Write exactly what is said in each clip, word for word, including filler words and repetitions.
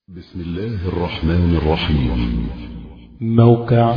بسم الله الرحمن الرحيم. موقع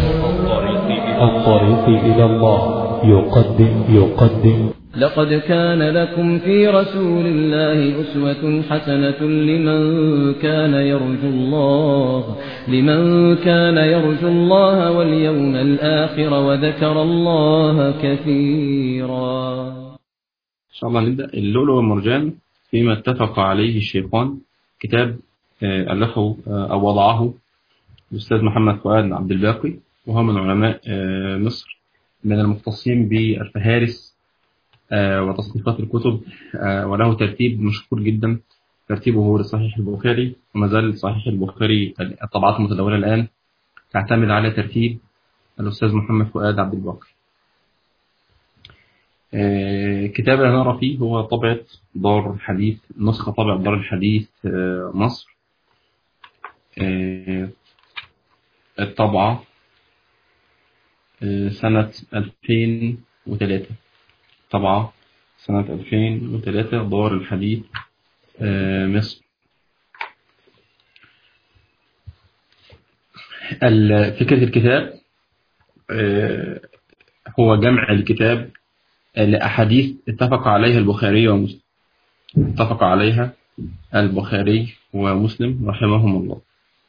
الطريق إلى الله يقدم يقدم لقد كان لكم في رسول الله أسوة حسنة لمن كان يرجو الله لمن كان يرجو الله واليوم الآخر وذكر الله كثيرا. إن شاء الله نبدأ اللؤلؤ والمرجان فيما اتفق عليه الشيخان، كتاب ألفه أو وضعه الأستاذ محمد فؤاد عبد الباقي، وهو من علماء مصر من المختصين بالفهارس وتصنيفات الكتب، وله ترتيب مشهور جدا. ترتيبه لصحيح البخاري، وما زال صحيح البخاري الطبعات المتداولة الآن تعتمد على ترتيب الأستاذ محمد فؤاد عبد الباقي. كتاب اللي نرى فيه هو طبعة دار الحديث، نسخة طبعة دار الحديث مصر، الطبعة سنة ألفين وثلاثة، طبعة سنة ألفين وثلاثة دار الحديث مصر. فكرة الكتاب هو جمع الكتاب لأحاديث اتفق عليها البخاري ومسلم اتفق عليها البخاري ومسلم رحمهم الله.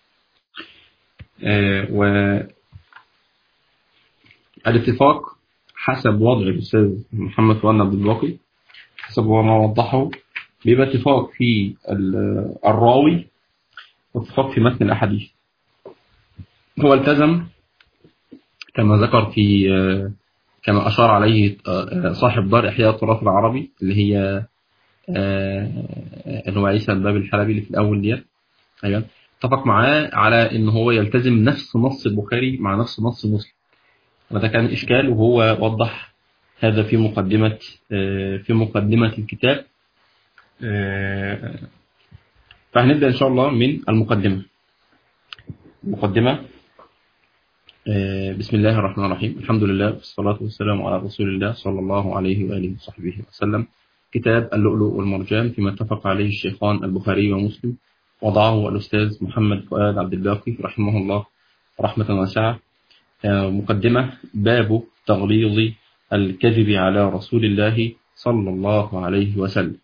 والاتفاق حسب وضع الأستاذ محمد فؤاد عبد الباقي، حسب ما وضحه، بيبقى اتفاق في الراوي واتفاق في متن الأحاديث. هو التزم كما ذكر في كما أشار عليه صاحب دار إحياء التراث العربي اللي هي اللي هو عيسى الباب الحلبي اللي في الأول ديت، أيوة، اتفق معاه على إن هو يلتزم نفس نص البخاري مع نفس نص مسلم، وده كان إشكال، وهو وضح هذا في مقدمة في مقدمة الكتاب. فهنبدأ إن شاء الله من المقدمة. المقدمة: بسم الله الرحمن الرحيم، الحمد لله والصلاة والسلام على رسول الله صلى الله عليه وآله وصحبه وسلم. كتاب اللؤلؤ والمرجان فيما اتفق عليه الشيخان البخاري ومسلم، وضعه الأستاذ محمد فؤاد عبد الباقي رحمه الله رحمة واسعة. مقدمة: باب تغليظ الكذب على رسول الله صلى الله عليه وسلم.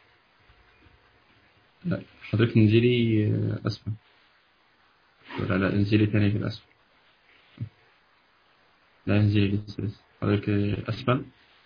لا حضرتك انزلي أسفل، لا لا انزلي تاني في الأسفل، لا انزلي لسه لسه حضرتك أسفل،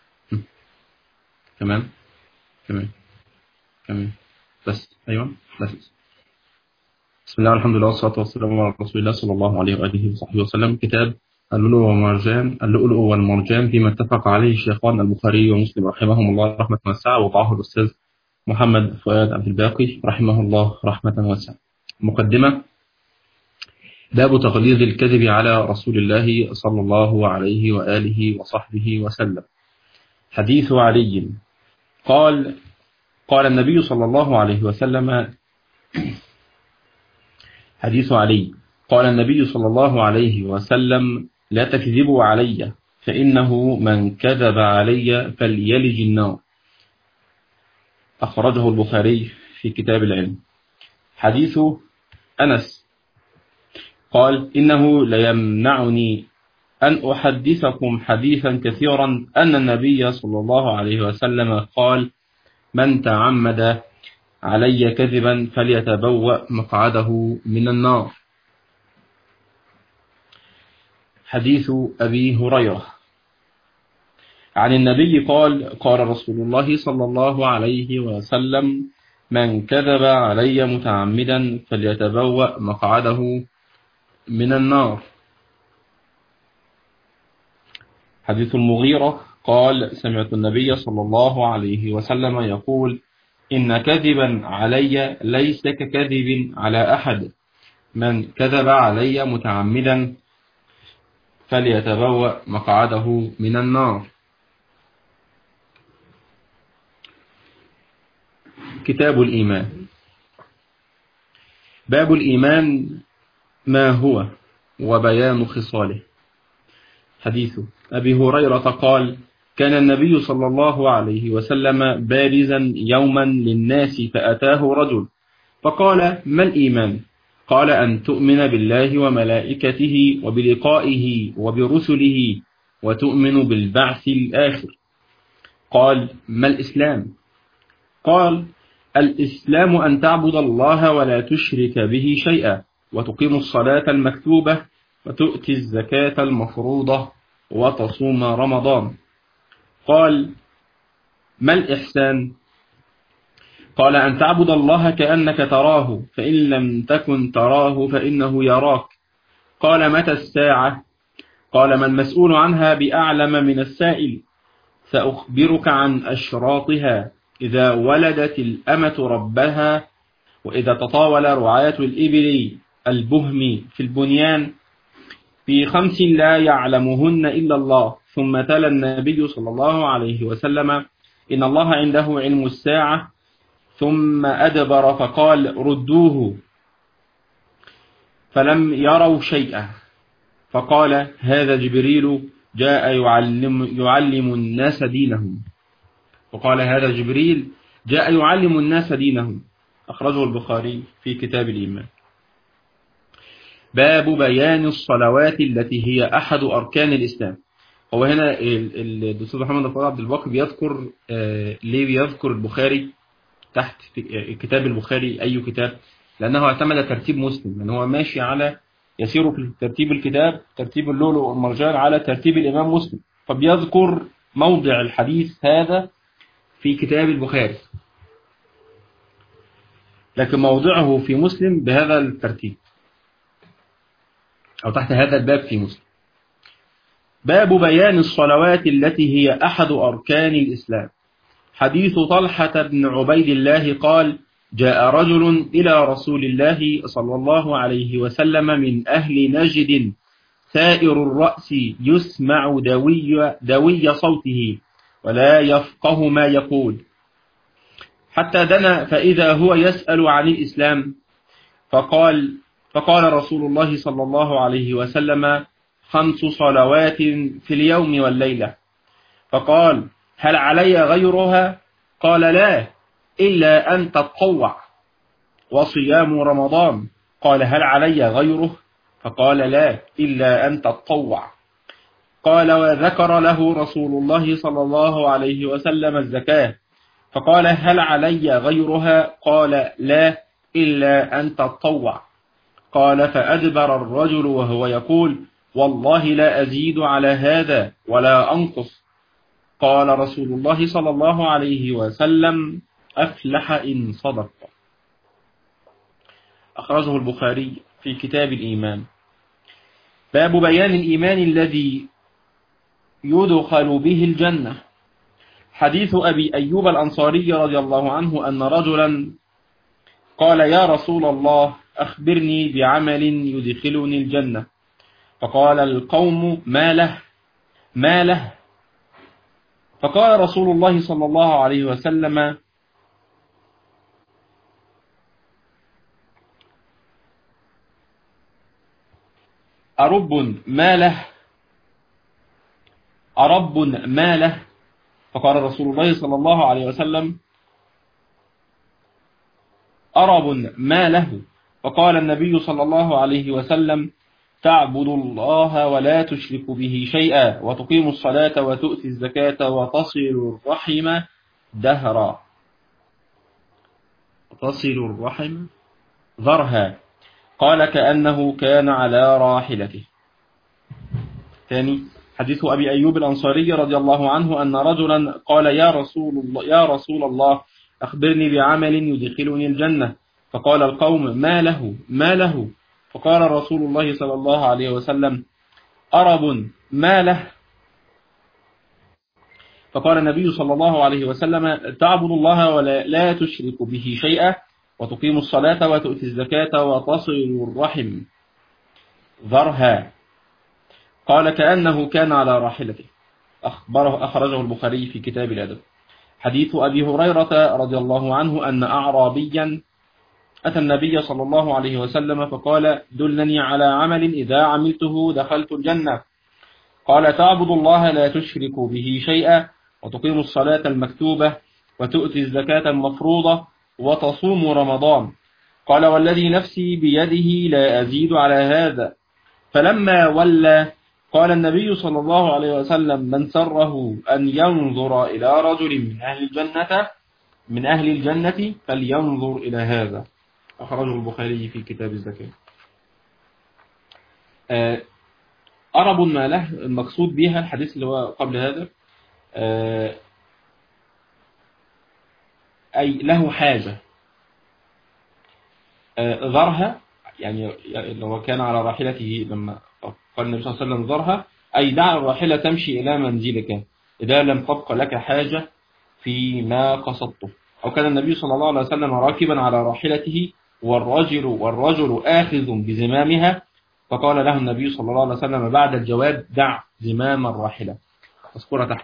كمان كمان كمان بس، أيوة بس. بسم الله والحمد لله والصلاة والسلام على رسول الله صلى الله عليه وآله وصحبه وسلم. كتاب اللؤلؤ والمرجان اللؤلؤ والمرجان فيما اتفق عليه الشيخان البخاري ومسلم رحمهم الله رحمة واسعة، وضعه الأستاذ محمد فؤاد عبد الباقي رحمه الله رحمة واسعة. مقدمة: باب تغليظ الكذب على رسول الله صلى الله عليه وآله وصحبه وسلم. حديث علي قال: قال النبي صلى الله عليه وسلم حديث علي قال النبي صلى الله عليه وسلم: لا تكذبوا علي فإنه من كذب علي فليلج النار. أخرجه البخاري في كتاب العلم. حديث أنس قال: إنه ليمنعني أن أحدثكم حديثا كثيرا أن النبي صلى الله عليه وسلم قال: من تعمد علي كذبا فليتبوأ مقعده من النار. حديث أبي هريرة عن النبي قال: قال رسول الله صلى الله عليه وسلم: من كذب علي متعمدا فليتبوأ مقعده من النار. حديث المغيرة قال: سمعت النبي صلى الله عليه وسلم يقول: إن كذبا علي ليس ككذب على أحد، من كذب علي متعمدا فليتبوأ مقعده من النار. كتاب الإيمان. باب الإيمان ما هو وبيان خصاله. حديث أبي هريرة قال: كان النبي صلى الله عليه وسلم بارزا يوما للناس، فأتاه رجل فقال: ما الإيمان؟ قال: أن تؤمن بالله وملائكته وبلقائه وبرسله وتؤمن بالبعث الآخر. قال: ما الإسلام؟ قال: الإسلام أن تعبد الله ولا تشرك به شيئا، وتقيم الصلاة المكتوبة، وتؤتي الزكاة المفروضة، وتصوم رمضان. قال: ما الإحسان؟ قال: أن تعبد الله كأنك تراه، فإن لم تكن تراه فإنه يراك. قال: متى الساعة؟ قال: ما المسؤول عنها بأعلم من السائل. سأخبرك عن أشراطها: إذا ولدت الأمة ربها، وإذا تطاول رعاة الإبل البهم في البنيان، في خمس لا يعلمهن إلا الله. ثم تلا النبي صلى الله عليه وسلم: إن الله عنده علم الساعة. ثم أدبر فقال: ردوه، فلم يروا شيئا. فقال: هذا جبريل جاء يعلم, يعلم الناس دينهم. وقال: هذا جبريل جاء يعلم الناس دينهم. أخرجه البخاري في كتاب الإيمان. باب بيان الصلوات التي هي أحد أركان الإسلام. هو هنا الدكتور محمد الفضل عبد الباقي بيذكر آه ليه بيذكر البخاري تحت في كتاب البخاري أي كتاب؟ لأنه اعتمد ترتيب مسلم، لأنه هو ماشي على يسير في ترتيب الكتاب ترتيب اللؤلؤ والمرجان على ترتيب الإمام مسلم، فبيذكر موضع الحديث هذا في كتاب البخاري، لكن موضعه في مسلم بهذا الترتيب أو تحت هذا الباب في مسلم. باب بيان الصلوات التي هي أحد أركان الإسلام. حديث طلحة بن عبيد الله قال: جاء رجل إلى رسول الله صلى الله عليه وسلم من أهل نجد ثائر الرأس يسمع دوي, دوي صوته ولا يفقه ما يقول، حتى دنا فإذا هو يسأل عن الإسلام. فقال فقال رسول الله صلى الله عليه وسلم: خمس صلوات في اليوم والليلة. فقال: هل علي غيرها؟ قال: لا، إلا أن تتطوع. وصيام رمضان. قال: هل علي غيره؟ فقال: لا، إلا أن تتطوع. قال: وذكر له رسول الله صلى الله عليه وسلم الزكاة. فقال: هل علي غيرها؟ قال: لا، إلا أن تتطوع. قال: فأدبر الرجل وهو يقول: والله لا أزيد على هذا ولا أنقص. قال رسول الله صلى الله عليه وسلم: أفلح إن صدق. أخرجه البخاري في كتاب الإيمان. باب بيان الإيمان الذي يدخل به الجنة. حديث أبي أيوب الأنصاري رضي الله عنه أن رجلا قال: يا رسول الله، أخبرني بعمل يدخلني الجنة. فقال القوم: ما له ما له فقال رسول الله صلى الله عليه وسلم: أرب ما له أرب ما له فقال رسول الله صلى الله عليه وسلم: أرب ما له. فقال النبي صلى الله عليه وسلم: تعبد الله ولا تشرك به شيئا، وتقيم الصلاة وتؤتي الزكاة وتصل الرحم دهرا تصل الرحم ذرها. قال: كأنه كان على راحلته. ثاني حديث أبي أيوب الأنصاري رضي الله عنه أن رجلا قال: يا رسول الله يا رسول الله أخبرني بعمل يدخلني الجنة. فقال القوم: ما له ما له فقال رسول الله صلى الله عليه وسلم: أرب ما له. فقال النبي صلى الله عليه وسلم: تعبد الله ولا لا تشرك به شيئا، وتقيم الصلاة وتؤتي الزكاة وتصل الرحم ذرها. قال: كأنه كان على راحلته. أخبره أخرجه البخاري في كتاب الأدب. حديث أبي هريرة رضي الله عنه أن أعرابيا أتى النبي صلى الله عليه وسلم فقال: دلني على عمل إذا عملته دخلت الجنة. قال: تعبد الله لا تشرك به شيئا، وتقيم الصلاة المكتوبة، وتؤتي الزكاة المفروضة، وتصوم رمضان. قال والذي نفسي بيده لا أزيد على هذا. فلما ولى قال النبي صلى الله عليه وسلم من سره أن ينظر إلى رجل من أهل الجنة من أهل الجنة فلينظر إلى هذا. أخرجه البخاري في كتاب الزكاة. أرب ما له المقصود بها الحديث اللي هو قبل هذا، أي له حاجة ذرها، يعني لو كان على راحلته لما قال النبي صلى الله عليه وسلم ذرها أي دع الراحلة تمشي إلى منزلك إذا لم تبق لك حاجة فيما قصدته. أو كان النبي صلى الله عليه وسلم راكبا على راحلته والرجل والرجل آخذ بزمامها، فقال له النبي صلى الله عليه وسلم بعد الجواب دع زمام الراحلة. أذكرها تحت.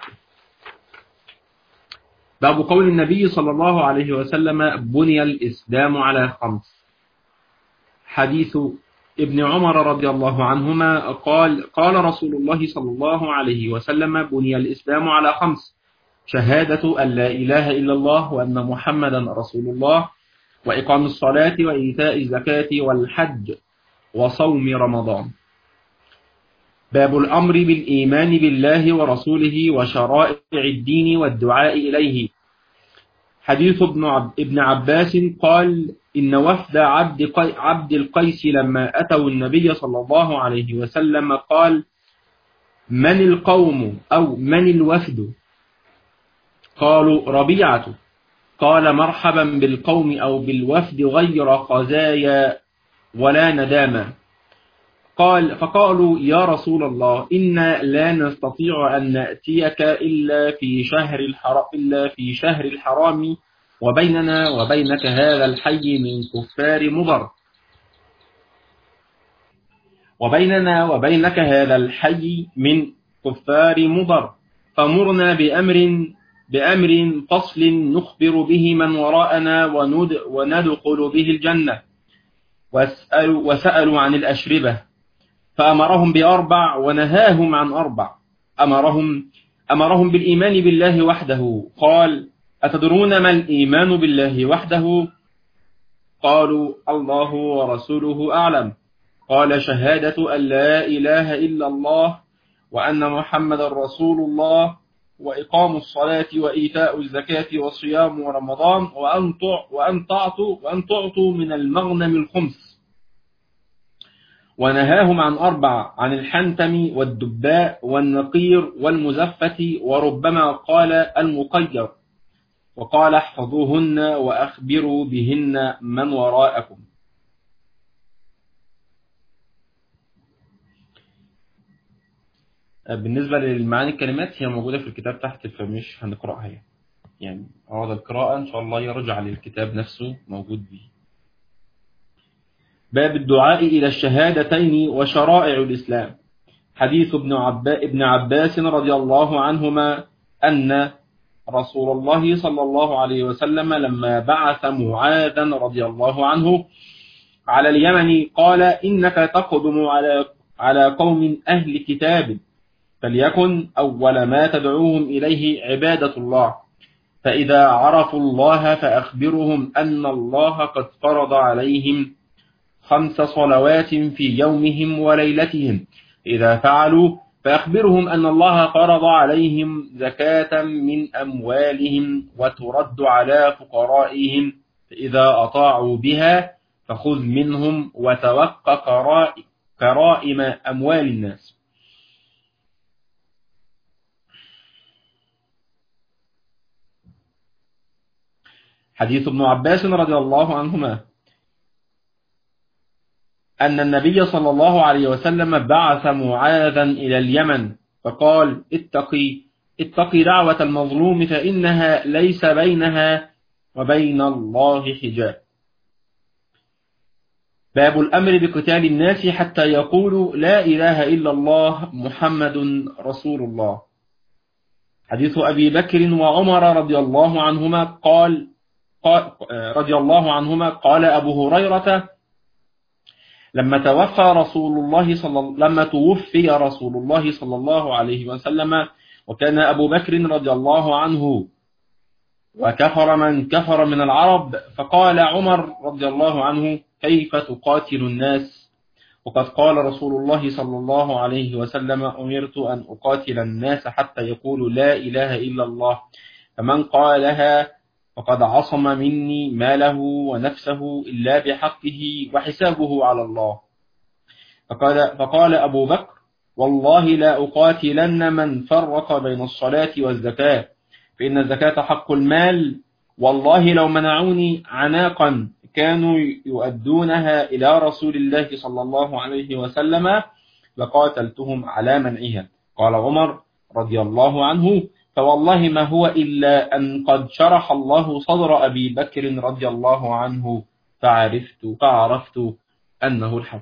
باب قول النبي صلى الله عليه وسلم بني الإسلام على خمس. حديث ابن عمر رضي الله عنهما قال قال رسول الله صلى الله عليه وسلم بني الإسلام على خمس: شهادة أن لا إله إلا الله وأن محمدا رسول الله، وإقام الصلاة وإيتاء الزكاة والحج وصوم رمضان. باب الأمر بالإيمان بالله ورسوله وشرائع الدين والدعاء إليه. حديث ابن عباس قال إن وفد عبد, عبد القيس لما أتوا النبي صلى الله عليه وسلم قال من القوم أو من الوفد؟ قالوا ربيعة. قال مرحبا بالقوم أو بالوفد غير خزايا ولا ندامة. قال فقالوا يا رسول الله إنا لا نستطيع أن نأتيك إلا في شهر الحرام إلا في شهر الحرام وبيننا وبينك هذا الحي من كفار مضر وبيننا وبينك هذا الحي من كفار مضر فمرنا بأمر بأمر فصل نخبر به من وراءنا وندخل به الجنة. وسألوا, وسألوا عن الأشربة فأمرهم بأربع ونهاهم عن أربع. أمرهم, أمرهم بالإيمان بالله وحده. قال أتدرون ما الإيمان بالله وحده؟ قالوا الله ورسوله أعلم. قال شهادة أن لا إله إلا الله وأن محمد رسول الله وإقام الصلاة وإيتاء الزكاة وصيام رمضان وأن تعطوا وأن تعطوا من المغنم الخمس. ونهاهم عن أربع: عن الحنتم والدباء والنقير والمزفة وربما قال المقير. وقال احفظوهن وأخبروا بهن من وراءكم. بالنسبة للمعاني الكلمات هي موجودة في الكتاب تحت، فمش هنقرأها يعني. يعني أراد القراءة إن شاء الله يرجع للكتاب نفسه موجود به. باب الدعاء إلى الشهادتين وشرائع الإسلام. حديث ابن, عبا ابن عباس رضي الله عنهما أن رسول الله صلى الله عليه وسلم لما بعث معاذا رضي الله عنه على اليمن قال إنك تقدم على, على قوم أهل كتاب، فليكن أول ما تدعوهم إليه عبادة الله، فإذا عرفوا الله فأخبرهم أن الله قد فرض عليهم خمس صلوات في يومهم وليلتهم، إذا فعلوا فأخبرهم أن الله فرض عليهم زكاة من أموالهم وترد على فقرائهم، فإذا أطاعوا بها فخذ منهم وتوقع كرائم أموال الناس. حديث ابن عباس رضي الله عنهما أن النبي صلى الله عليه وسلم بعث معاذا إلى اليمن فقال اتقي اتقي دعوة المظلوم فإنها ليس بينها وبين الله حجاب. باب الأمر بقتال الناس حتى يقولوا لا إله إلا الله محمد رسول الله. حديث أبي بكر وعمر رضي الله عنهما قال رضي الله عنهما قال أبو هريرة لما توفى رسول الله صلى لما توفي رسول الله صلى الله عليه وسلم وكان أبو بكر رضي الله عنه وكفر من كفر من العرب. فقال عمر رضي الله عنه: كيف تقاتل الناس وقد قال رسول الله صلى الله عليه وسلم: أمرت أن أقاتل الناس حتى يقولوا لا إله إلا الله، فمن قالها فقد عصم مني ماله ونفسه إلا بحقه وحسابه على الله. فقال, فقال أبو بكر: والله لا أقاتلن من فرق بين الصلاة والزكاة، فإن الزكاة حق المال، والله لو منعوني عناقا كانوا يؤدونها إلى رسول الله صلى الله عليه وسلم لقاتلتهم على منعها. قال عمر رضي الله عنه: فوالله ما هو إلا أن قد شرح الله صدر أبي بكر رضي الله عنه فعرفت, فعرفت أنه الحق.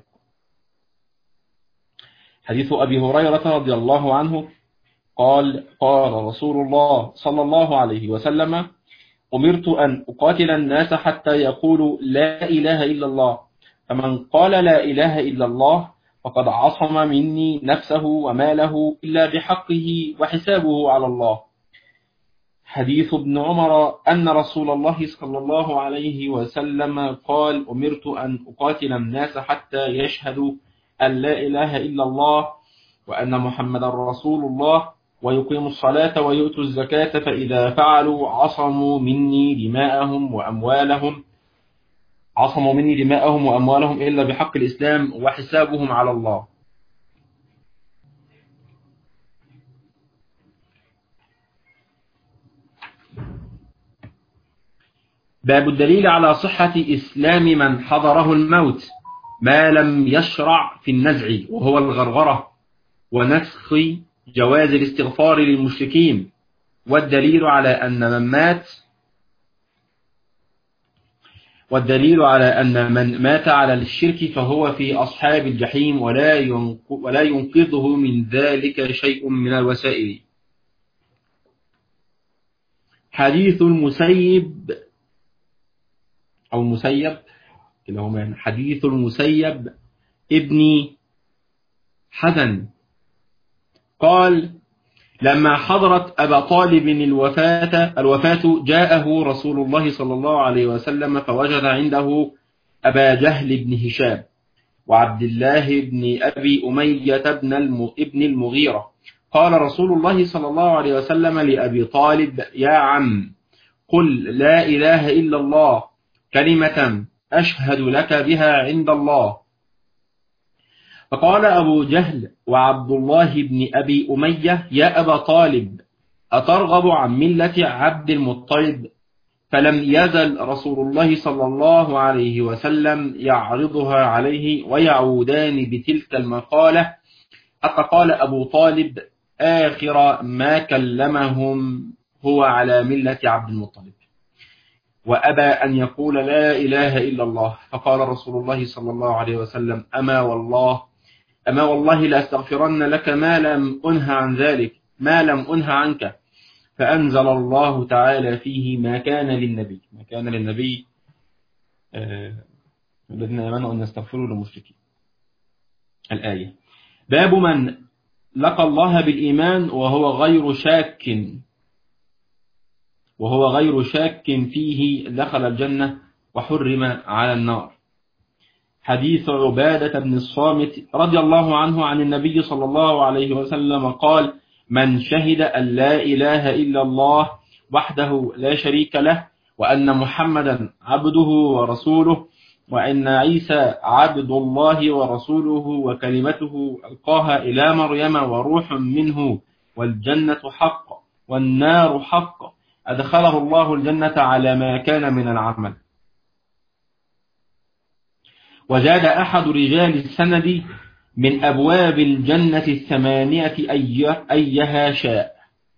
حديث أبي هريرة رضي الله عنه قال: قال رسول الله صلى الله عليه وسلم: أمرت أن أقاتل الناس حتى يقولوا لا إله إلا الله، فمن قال لا إله إلا الله فقد عصم مني نفسه وماله إلا بحقه وحسابه على الله. حديث ابن عمر أن رسول الله صلى الله عليه وسلم قال: أمرت أن أقاتل الناس حتى يشهدوا أن لا إله إلا الله وأن محمد رسول الله ويقيموا الصلاة ويؤتوا الزكاة، فإذا فعلوا عصموا مني دماءهم وأموالهم عصموا مني دماءهم وأموالهم إلا بحق الإسلام وحسابهم على الله. باب الدليل على صحة إسلام من حضره الموت ما لم يشرع في النزع وهو الغرغرة، ونسخ جواز الاستغفار للمشركين، والدليل على أن من مات والدليل على أن من مات على الشرك فهو في أصحاب الجحيم ولا ولا ينقذه من ذلك شيء من الوسائل. حديث المسيب أو المسيب كلاهما حديث المسيب ابن حزن قال: لما حضرت أبا طالب الوفاة, الوفاة جاءه رسول الله صلى الله عليه وسلم فوجد عنده أبا جهل بن هشام وعبد الله بن أبي أمية بن المغيرة. قال رسول الله صلى الله عليه وسلم لأبي طالب: يا عم، قل لا إله إلا الله كلمة أشهد لك بها عند الله. فقال أبو جهل وعبد الله بن أبي أمية: يا أبا طالب، أترغب عن ملة عبد المطلب؟ فلم يزل رسول الله صلى الله عليه وسلم يعرضها عليه ويعودان بتلك المقالة حتى قال أبو طالب آخر ما كلمهم: هو على ملة عبد المطلب، وأبى أن يقول لا إله إلا الله. فقال رسول الله صلى الله عليه وسلم: أما والله أما والله لأستغفرن لك ما لم أنه عن ذلك ما لم أنه عنك. فأنزل الله تعالى فيه: ما كان للنبي ما كان للنبي آه الذين آمنوا أن يستغفروا للمشركين. الآية. باب من لقى الله بالإيمان وهو غير شاك وهو غير شاك فيه دخل الجنة وحرم على النار. حديث عبادة بن الصامت رضي الله عنه عن النبي صلى الله عليه وسلم قال: من شهد أن لا إله إلا الله وحده لا شريك له وأن محمدا عبده ورسوله وأن عيسى عبد الله ورسوله وكلمته ألقاها إلى مريم وروح منه والجنة حق والنار حق، أدخله الله الجنة على ما كان من العمل. وزاد أحد رجال السند: من أبواب الجنة الثمانية أيها شاء.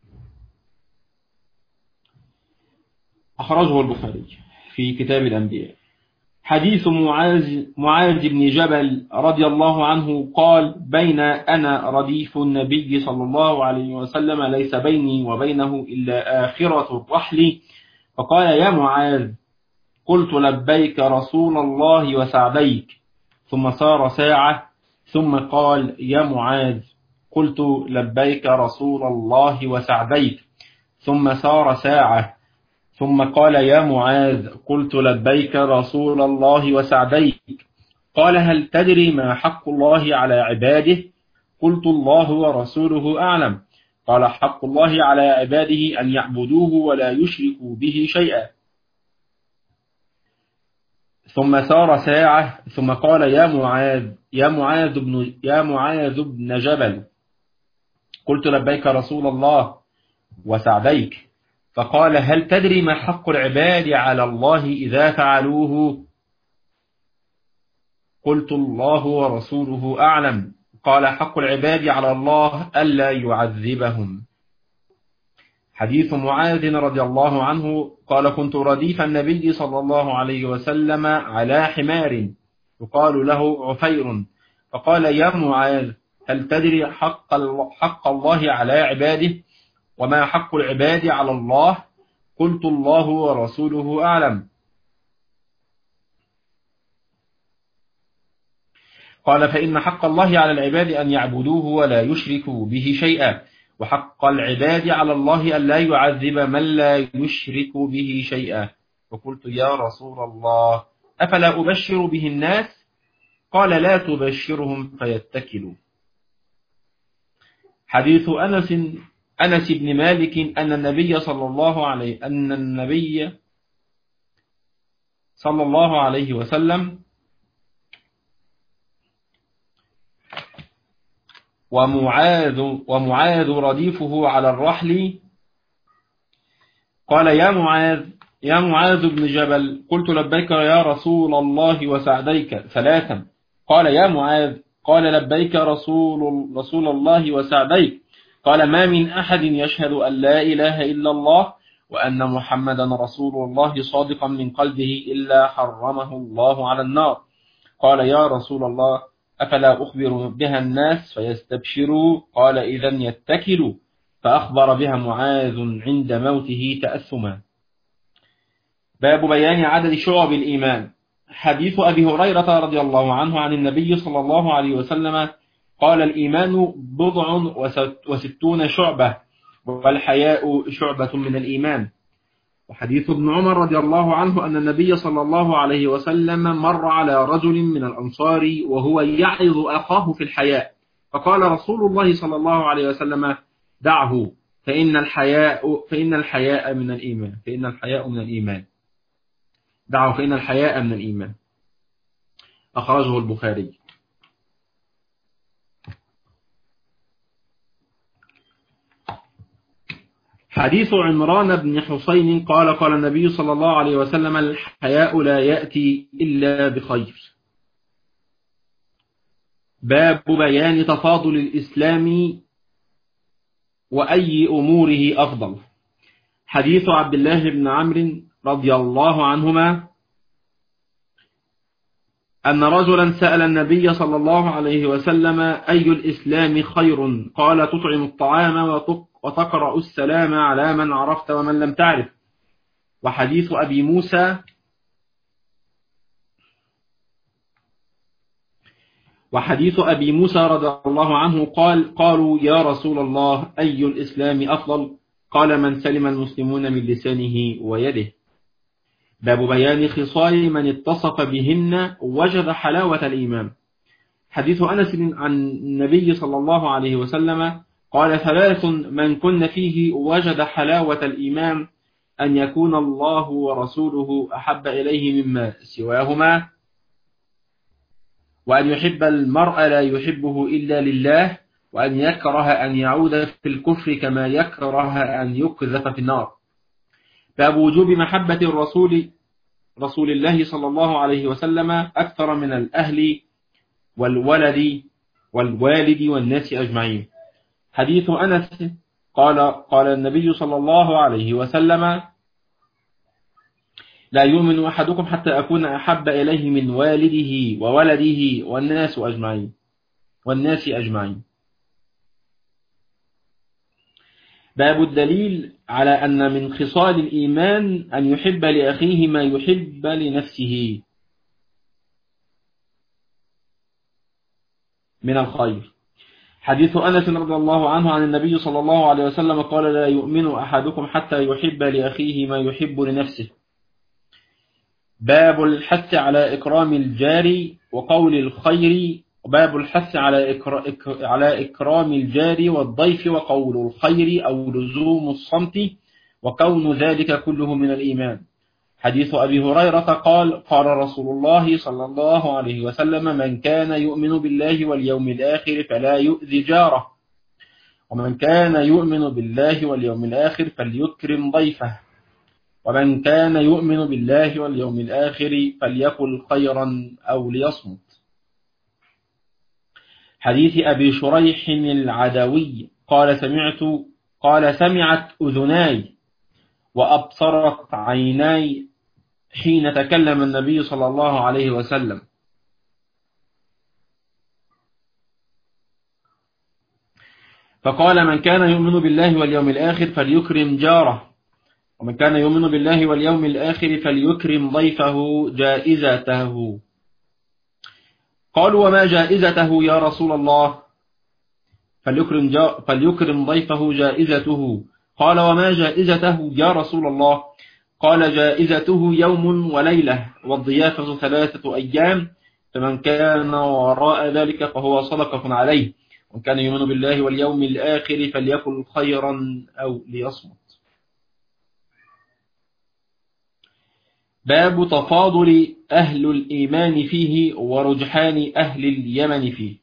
أخرجه البخاري في كتاب الأنبياء. حديث معاذ معاذ بن جبل رضي الله عنه قال: بين أنا رديف النبي صلى الله عليه وسلم ليس بيني وبينه إلا آخرة الرحل، فقال: يا معاذ، قلت لبيك رسول الله وسعديك، ثم سار ساعة ثم قال: يا معاذ، قلت لبيك رسول الله وسعديك، ثم سار ساعة ثم قال يا معاذ قلت لبيك رسول الله وسعديك. قال هل تدري ما حق الله على عباده؟ قلت الله ورسوله أعلم. قال حق الله على عباده أن يعبدوه ولا يشركوا به شيئا. ثم سار ساعة ثم قال يا معاذ يا معاذ بن يا معاذ بن جبل. قلت لبيك رسول الله وسعديك. فقال هل تدري ما حق العباد على الله إذا فعلوه؟ قلت الله ورسوله أعلم. قال حق العباد على الله ألا يعذبهم. حديث معاذ رضي الله عنه قال كنت رديف النبي صلى الله عليه وسلم على حمار يقال له عفير، فقال يا معاذ هل تدري حق, حق الله على عباده وما حق العباد على الله؟ قلت الله ورسوله أعلم. قال فإن حق الله على العباد أن يعبدوه ولا يشركوا به شيئا، وحق العباد على الله أن لا يعذب من لا يشرك به شيئا. فقلت يا رسول الله أفلا أبشر به الناس؟ قال لا تبشرهم فيتكلوا. حديث أنس أنس بن مالك أن النبي صلى الله عليه أن النبي صلى الله عليه وسلم ومعاذ ومعاذ رديفه على الرحل قال يا معاذ يا معاذ بن جبل. قلت لبيك يا رسول الله وسعديك ثلاثا. قال يا معاذ قال لبيك رسول رسول الله وسعديك. قال ما من أحد يشهد أن لا إله إلا الله وأن محمدا رسول الله صادقا من قلبه إلا حرمه الله على النار. قال يا رسول الله أفلا أخبر بها الناس فيستبشروا؟ قال إذن يتكلوا. فأخبر بها معاذ عند موته تأثما. باب بيان عدد شعب الإيمان. حديث أبي هريرة رضي الله عنه عن النبي صلى الله عليه وسلم قال الإيمان بضع وستون شعبة والحياء شعبة من الإيمان. وحديث ابن عمر رضي الله عنه أن النبي صلى الله عليه وسلم مر على رجل من الأنصار وهو يعظ أخاه في الحياء، فقال رسول الله صلى الله عليه وسلم دعه فإن الحياء فإن الحياء من الإيمان فإن الحياء من الإيمان دعه فإن الحياء من الإيمان. أخرجه البخاري. حديث عمران بن حسين قال قال النبي صلى الله عليه وسلم الحياء لا يأتي إلا بخير. باب بيان تفاضل الإسلام وأي أموره أفضل. حديث عبد الله بن عمرو رضي الله عنهما أن رجلا سأل النبي صلى الله عليه وسلم أي الإسلام خير؟ قال تطعم الطعام وتقرأ السلام على من عرفت ومن لم تعرف. وحديث أبي موسى وحديث أبي موسى رضي الله عنه قال قالوا يا رسول الله أي الإسلام أفضل؟ قال من سلم المسلمون من لسانه ويده. باب بيان خصال من اتصف بهن وجد حلاوة الإيمان. حديث أنس عن النبي صلى الله عليه وسلم قال ثلاث من كن فيه وجد حلاوة الإيمان أن يكون الله ورسوله أحب إليه مما سواهما، وأن يحب المرء لا يحبه إلا لله، وأن يكره أن يعود في الكفر كما يكره أن يقذف في النار. باب وجوب محبة الرسول رسول الله صلى الله عليه وسلم أكثر من الأهل والولد والوالد والناس أجمعين. حديث أنس قال قال النبي صلى الله عليه وسلم لا يؤمن أحدكم حتى أكون أحب إليه من والده وولده والناس أجمعين والناس أجمعين. باب الدليل على أن من خصال الإيمان أن يحب لأخيه ما يحب لنفسه من الخير. حديث أنس رضي الله عنه عن النبي صلى الله عليه وسلم قال لا يؤمن أحدكم حتى يحب لأخيه ما يحب لنفسه. باب الحث على إكرام الجار وقول الخير. باب الحث على على إكرام الجار والضيف وقول الخير أو لزوم الصمت وكون ذلك كله من الإيمان. حديث أبي هريرة قال قال رسول الله صلى الله عليه وسلم من كان يؤمن بالله واليوم الآخر فلا يؤذي جاره ومن كان يؤمن بالله واليوم الآخر فليكرم ضيفه ومن كان يؤمن بالله واليوم الآخر فليقل خيرا أو ليصمت. حديث أبي شريح العدوي قال سمعت قال سمعت أذناي وأبصرت عيناي حين تكلم النبي صلى الله عليه وسلم. فقال من كان يؤمن بالله واليوم الآخر فليكرم جاره ومن كان يؤمن بالله واليوم الآخر فليكرم ضيفه جائزته. قالوا وما جائزته يا رسول الله؟ فليكرم, جا فليكرم ضيفه جائزته. قال وما جائزته يا رسول الله؟ قال جائزته يوم وليلة والضيافة ثلاثة أيام فمن كان وراء ذلك فهو صدقة عليه ومن كان يؤمن بالله واليوم الآخر فليقل خيرا أو ليصمت. باب تفاضل أهل الإيمان فيه ورجحان أهل اليمن فيه.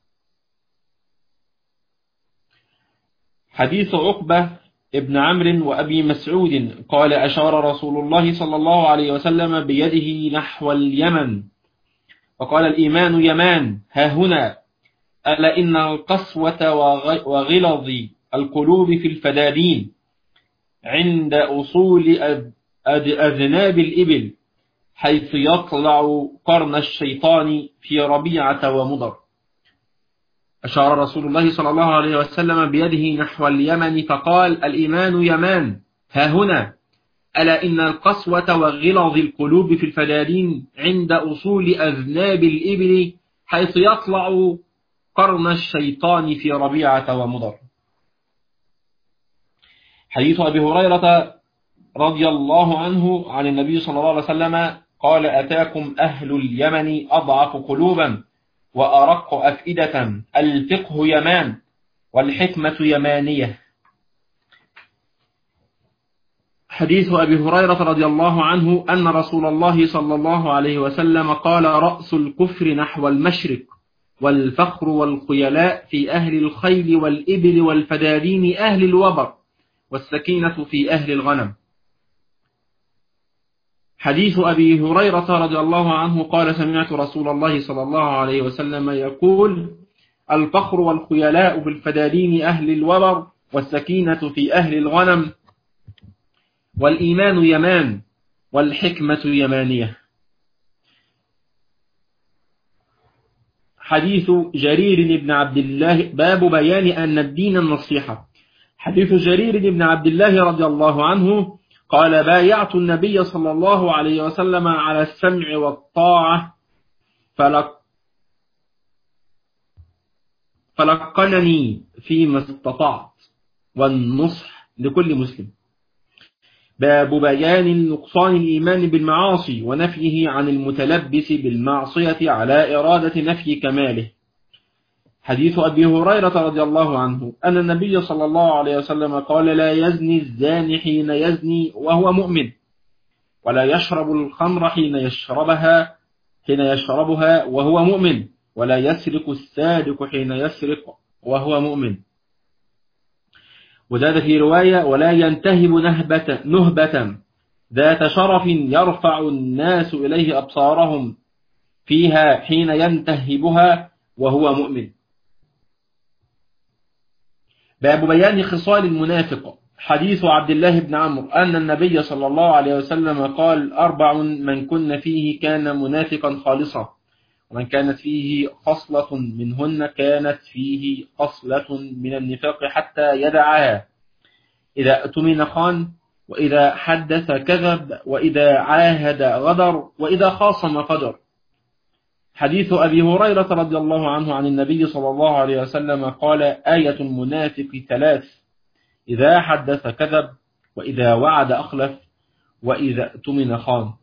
حديث عقبة ابن عمرو وأبي مسعود قال أشار رسول الله صلى الله عليه وسلم بيده نحو اليمن فقال الإيمان يمان ها هنا ألا إن القسوة وغلظ القلوب في الفدادين عند أصول أذناب الإبل حيث يطلع قرن الشيطان في ربيعة ومضر. أشار رسول الله صلى الله عليه وسلم بيده نحو اليمن فقال الإيمان يمان ها هنا ألا إن القسوة وغلظ القلوب في الفدادين عند أصول أذناب الإبل حيث يطلع قرن الشيطان في ربيعة ومضر. حديث أبي هريرة رضي الله عنه عن النبي صلى الله عليه وسلم قال أتاكم أهل اليمن أضعف قلوبا وأرق أفئدة الفقه يمان والحكمة يمانية. حديث أبي هريرة رضي الله عنه أن رسول الله صلى الله عليه وسلم قال رأس الكفر نحو المشرق والفخر والخيلاء في أهل الخيل والإبل والفدادين أهل الوبر والسكينة في أهل الغنم. حديث أبي هريرة رضي الله عنه قال سمعت رسول الله صلى الله عليه وسلم يقول الفخر والخيلاء بالفدادين أهل الوبر والسكينة في أهل الغنم والإيمان يمان والحكمة يمانية. حديث جرير بن عبد الله باب بيان أن الدين النصيحة. حديث جرير بن عبد الله رضي الله عنه قال بايعت النبي صلى الله عليه وسلم على السمع والطاعة فلق فلقنني فيما استطعت والنصح لكل مسلم. باب بيان نقصان الإيمان بالمعاصي ونفيه عن المتلبس بالمعصية على إرادة نفي كماله. حديث أبي هريرة رضي الله عنه أن النبي صلى الله عليه وسلم قال لا يزني الزاني حين يزني وهو مؤمن ولا يشرب الخمر حين يشربها حين يشربها وهو مؤمن ولا يسرق السارق حين يسرق وهو مؤمن. وزاد في رواية ولا ينتهب نهبة, نهبة ذات شرف يرفع الناس إليه أبصارهم فيها حين ينتهبها وهو مؤمن. باب بيان خصال المنافق. حديث عبد الله بن عمرو أن النبي صلى الله عليه وسلم قال أربع من كن فيه كان منافقا خالصا ومن كانت فيه خصلة منهن كانت فيه خصلة من النفاق حتى يدعها إذا اؤتمن خان وإذا حدث كذب وإذا عاهد غدر وإذا خاصم فجر. حديث أبي هريرة رضي الله عنه عن النبي صلى الله عليه وسلم قال: آية المنافق ثلاث: إذا حدث كذب، وإذا وعد أخلف، وإذا اؤتمن خان.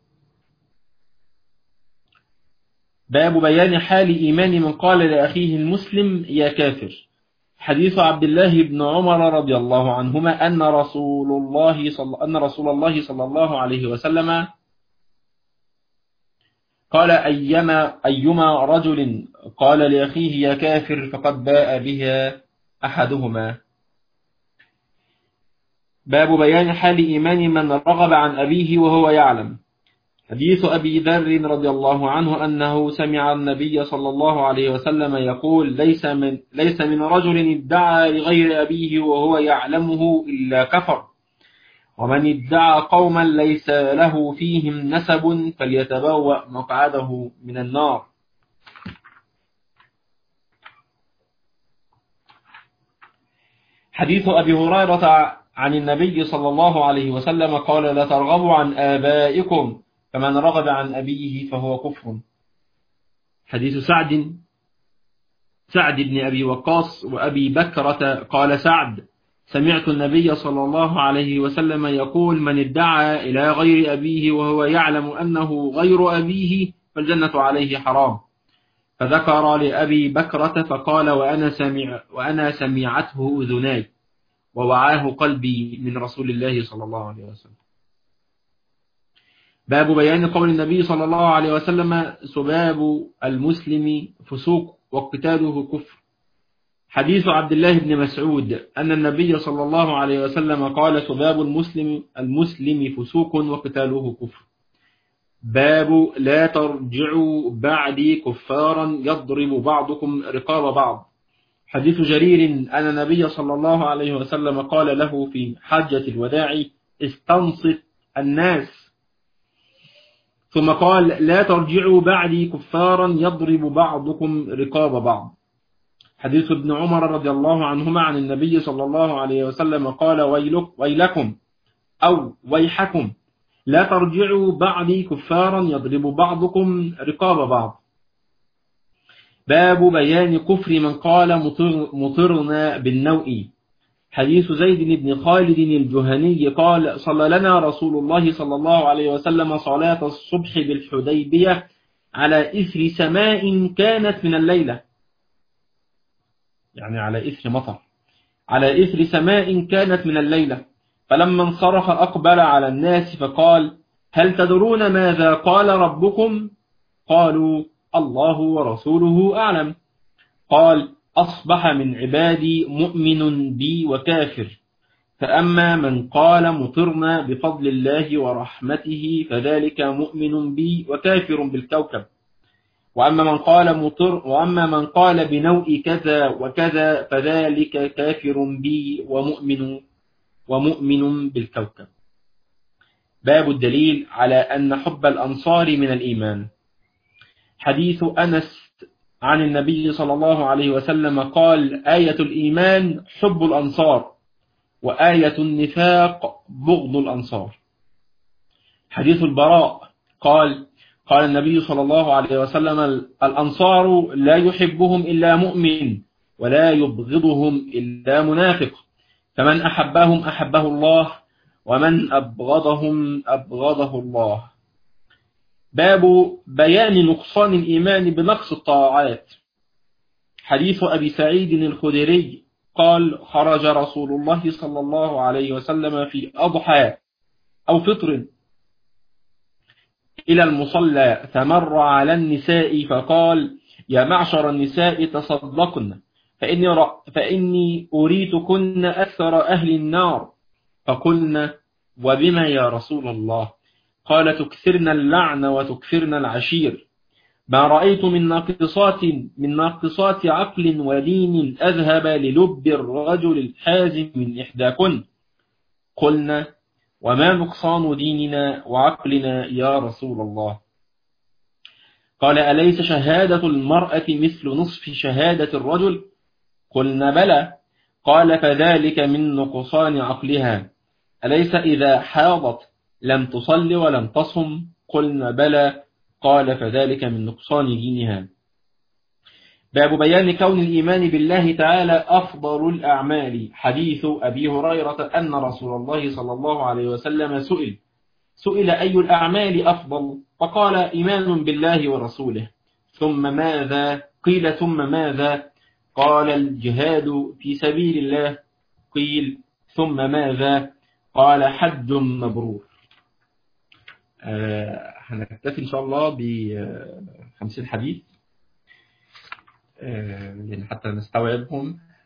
باب بيان حال إيمان من قال لأخيه المسلم يا كافر. حديث عبد الله بن عمر رضي الله عنهما أن رسول الله صلى أن رسول الله صلى الله عليه وسلم قال: أيما أيما رجل قال لأخيه يا كافر فقد باء بها أحدهما. باب بيان حال إيمان من رغب عن أبيه وهو يعلم. حديث أبي ذر رضي الله عنه أنه سمع النبي صلى الله عليه وسلم يقول: ليس من, ليس من رجل ادعى لغير أبيه وهو يعلمه إلا كفر، ومن ادعى قوما ليس له فيهم نسب فليتبوأ مقعده من النار. حديث أبي هريرة عن النبي صلى الله عليه وسلم قال: لا ترغبوا عن آبائكم، فمن رغب عن أبيه فهو كفر. حديث سعد سعد بن أبي وقاص وأبي بكرة قال سعد: سمعت النبي صلى الله عليه وسلم يقول: من ادعى إلى غير أبيه وهو يعلم أنه غير أبيه فالجنة عليه حرام. فذكر لأبي بكرة فقال: وأنا, سمع وأنا سمعته أذناي ووعاه قلبي من رسول الله صلى الله عليه وسلم. باب بيان قول النبي صلى الله عليه وسلم: سباب المسلم فسوق وقتاله كفر. حديث عبد الله بن مسعود أن النبي صلى الله عليه وسلم قال: سباب المسلم المسلم فسوق وقتاله كفر. باب لا ترجعوا بعدي كفارا يضرب بعضكم رقاب بعض. حديث جرير أن النبي صلى الله عليه وسلم قال له في حجة الوداع: استنصت الناس، ثم قال: لا ترجعوا بعدي كفارا يضرب بعضكم رقاب بعض. حديث ابن عمر رضي الله عنهما عن النبي صلى الله عليه وسلم قال: ويلك ويلكم أو ويحكم لا ترجعوا بعدي كفارا يضرب بعضكم رقاب بعض. باب بيان كفر من قال مطر مطرنا بالنوء. حديث زيد بن خالد الجهني قال: صلى لنا رسول الله صلى الله عليه وسلم صلاة الصبح بالحديبية على إثر سماء كانت من الليلة، يعني على إثر مطر، على إثر سماء كانت من الليلة. فلما انصرف أقبل على الناس فقال: هل تدرون ماذا قال ربكم؟ قالوا: الله ورسوله أعلم. قال: أصبح من عبادي مؤمن بي وكافر، فأما من قال مطرنا بفضل الله ورحمته فذلك مؤمن بي وكافر بالكوكب، وأما من قال مطر وأما من قال بنوء كذا وكذا فذلك كافر بي ومؤمن ومؤمن بالكوكب. باب الدليل على أن حب الأنصار من الإيمان. حديث أنس عن النبي صلى الله عليه وسلم قال: آية الإيمان حب الأنصار، وآية النفاق بغض الأنصار. حديث البراء قال: قال النبي صلى الله عليه وسلم: الأنصار لا يحبهم إلا مؤمن ولا يبغضهم إلا منافق، فمن أحبهم أحبه الله، ومن أبغضهم أبغضه الله. باب بيان نقصان الإيمان بنقص الطاعات. حديث أبي سعيد الخدري قال: خرج رسول الله صلى الله عليه وسلم في أضحى أو فطر إلى المصلى، فمر على النساء فقال: يا معشر النساء تصدقن، فإني, فإني أريتكن أكثر أهل النار. فقلنا: وبما يا رسول الله؟ قال: تكثرن اللعن وتكثرن العشير. ما رأيت من ناقصات من ناقصات عقل ودين أذهب للب الرجل الحازم من إحداكن. قلنا: وما نقصان ديننا وعقلنا يا رسول الله؟ قال: أليس شهادة المرأة مثل نصف شهادة الرجل؟ قلنا: بلى. قال: فذلك من نقصان عقلها. أليس إذا حاضت لم تصل ولم تصم؟ قلنا: بلى. قال فذلك من نقصان دينها. باب بيان كون الإيمان بالله تعالى أفضل الأعمال. حديث أبي هريرة أن رسول الله صلى الله عليه وسلم سئل سئل أي الأعمال أفضل؟ فقال إيمان بالله ورسوله. ثم ماذا؟ قيل ثم ماذا؟ قال الجهاد في سبيل الله. قيل ثم ماذا؟ قال حج مبرور. آه هنكتفي إن شاء الله بخمسين حديث آه حتى نستوعبهم.